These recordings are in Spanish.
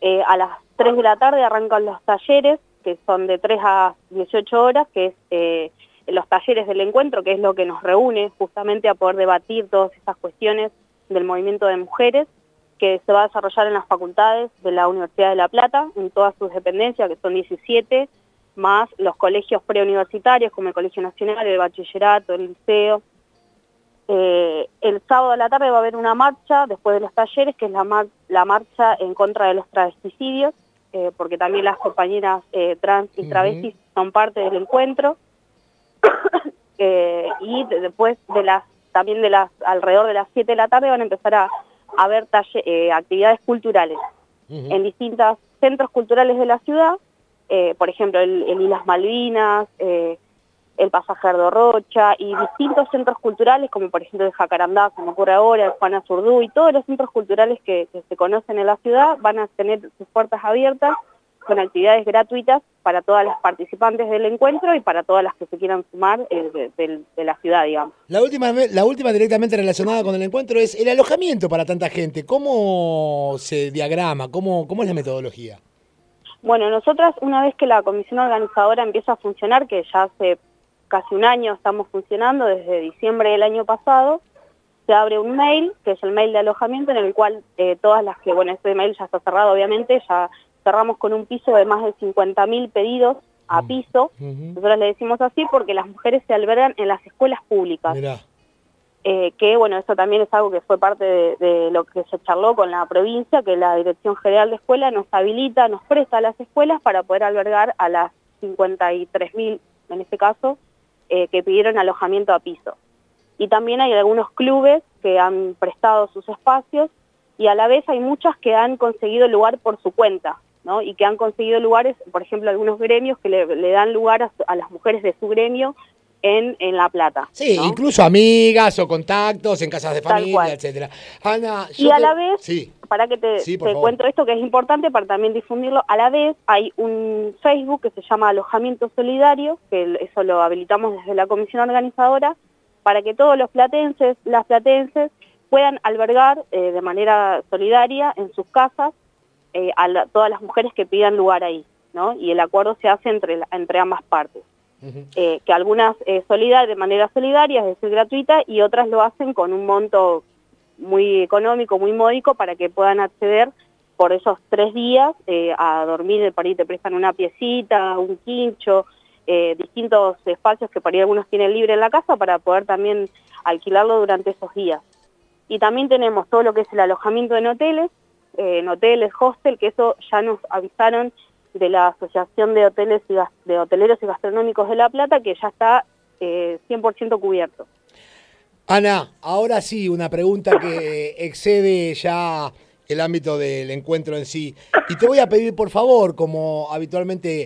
A las 3 de la tarde arrancan los talleres, que son de 3 a 18 horas, que es los talleres del encuentro, que es lo que nos reúne justamente a poder debatir todas estas cuestiones del movimiento de mujeres, que se va a desarrollar en las facultades de la Universidad de La Plata, en todas sus dependencias, que son 17, más los colegios preuniversitarios, como el Colegio Nacional, el Bachillerato, el Liceo. El sábado a la tarde va a haber una marcha, después de los talleres, que es la marcha en contra de los travesticidios, porque también las compañeras trans y travestis son parte del encuentro. Y después también alrededor de las 7 de la tarde van a empezar a haber actividades culturales en distintos centros culturales de la ciudad, por ejemplo el Islas Malvinas, el Pasajerdo Rocha y distintos centros culturales, como por ejemplo el Jacarandá, como ocurre ahora, el Juana Zurduy, todos los centros culturales que se conocen en la ciudad van a tener sus puertas abiertas con actividades gratuitas para todas las participantes del encuentro y para todas las que se quieran sumar de la ciudad, digamos. La última directamente relacionada con el encuentro es el alojamiento para tanta gente. ¿Cómo se diagrama? ¿Cómo es la metodología? Bueno, nosotras una vez que la comisión organizadora empieza a funcionar, que ya hace casi un año estamos funcionando, desde diciembre del año pasado, se abre un mail, que es el mail de alojamiento, en el cual todas las que, bueno, este mail ya está cerrado obviamente, ya cerramos con un piso de más de 50.000 pedidos a piso. Nosotros le decimos así porque las mujeres se albergan en las escuelas públicas. Mirá. Que bueno, eso también es algo que fue parte de lo que se charló con la provincia, que la Dirección General de Escuela nos habilita, nos presta a las escuelas para poder albergar a las 53.000, en este caso, que pidieron alojamiento a piso. Y también hay algunos clubes que han prestado sus espacios y a la vez hay muchas que han conseguido lugar por su cuenta, ¿no? Y que han conseguido lugares, por ejemplo, algunos gremios que le dan lugar a las mujeres de su gremio en La Plata. Sí, ¿no? Incluso amigas o contactos en casas de familia, etcétera. Ana, y a la vez, para que te cuento esto que es importante para también difundirlo, a la vez hay un Facebook que se llama Alojamiento Solidario, que eso lo habilitamos desde la comisión organizadora, para que todos los platenses, las platenses, puedan albergar de manera solidaria en sus casas todas las mujeres que pidan lugar ahí, ¿no? Y el acuerdo se hace entre ambas partes. Que algunas de manera solidaria, es decir, gratuita, y otras lo hacen con un monto muy económico, muy módico, para que puedan acceder por esos 3 días a dormir. Por ahí te prestan una piecita, un quincho, distintos espacios que por ahí algunos tienen libre en la casa para poder también alquilarlo durante esos días. Y también tenemos todo lo que es el alojamiento en hoteles, hostel, que eso ya nos avisaron de la Asociación de Hoteleros y Gastronómicos de La Plata, que ya está 100% cubierto. Ana, ahora sí, una pregunta que excede ya el ámbito del encuentro en sí. Y te voy a pedir, por favor, como habitualmente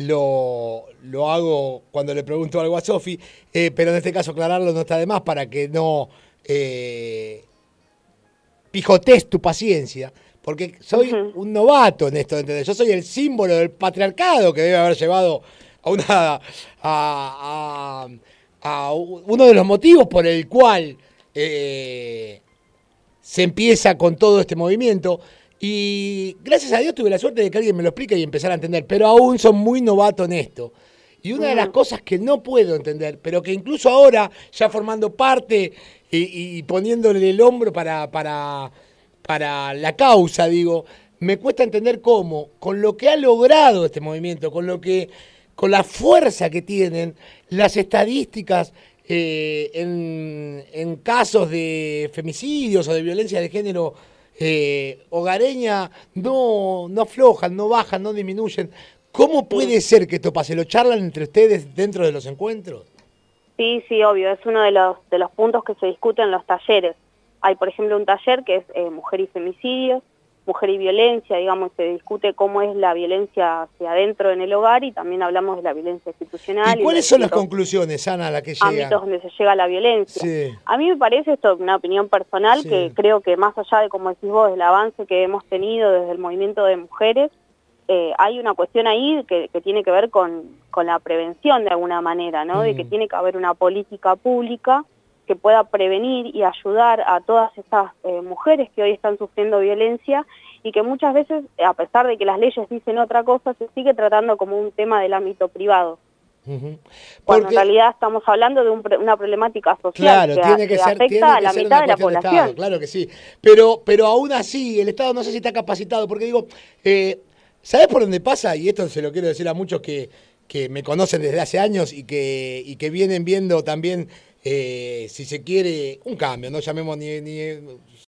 lo hago cuando le pregunto algo a Sofi, pero en este caso aclararlo no está de más para que no pijotees tu paciencia. Porque soy un novato en esto, ¿entendés? Yo soy el símbolo del patriarcado que debe haber llevado a uno de los motivos por el cual se empieza con todo este movimiento. Y gracias a Dios tuve la suerte de que alguien me lo explique y empezar a entender, pero aún soy muy novato en esto. Y una de las cosas que no puedo entender, pero que incluso ahora, ya formando parte y poniéndole el hombro para la causa, digo, me cuesta entender cómo, con lo que ha logrado este movimiento, con la fuerza que tienen las estadísticas en casos de femicidios o de violencia de género hogareña, no aflojan, no bajan, no disminuyen. ¿Cómo puede ser que esto pase? ¿Lo charlan entre ustedes dentro de los encuentros? Sí, obvio, es uno de los puntos que se discuten en los talleres. Hay, por ejemplo, un taller que es mujer y femicidios, mujer y violencia, digamos, se discute cómo es la violencia hacia adentro en el hogar y también hablamos de la violencia institucional. ¿Y cuáles son las conclusiones, Ana, a las que llegan? Ámbitos donde se llega a la violencia. Sí. A mí me parece esto una opinión personal, que creo que más allá de, como decís vos, del avance que hemos tenido desde el movimiento de mujeres, hay una cuestión ahí que tiene que ver con la prevención de alguna manera, ¿no? De que tiene que haber una política pública que pueda prevenir y ayudar a todas estas mujeres que hoy están sufriendo violencia y que muchas veces, a pesar de que las leyes dicen otra cosa, se sigue tratando como un tema del ámbito privado. Cuando en realidad estamos hablando de una problemática social que afecta a la mitad de la población. Estado, claro que sí. Pero aún así, el Estado no sé si está capacitado, porque digo, ¿sabés por dónde pasa? Y esto se lo quiero decir a muchos que me conocen desde hace años y que vienen viendo también, si se quiere, un cambio, no llamemos ni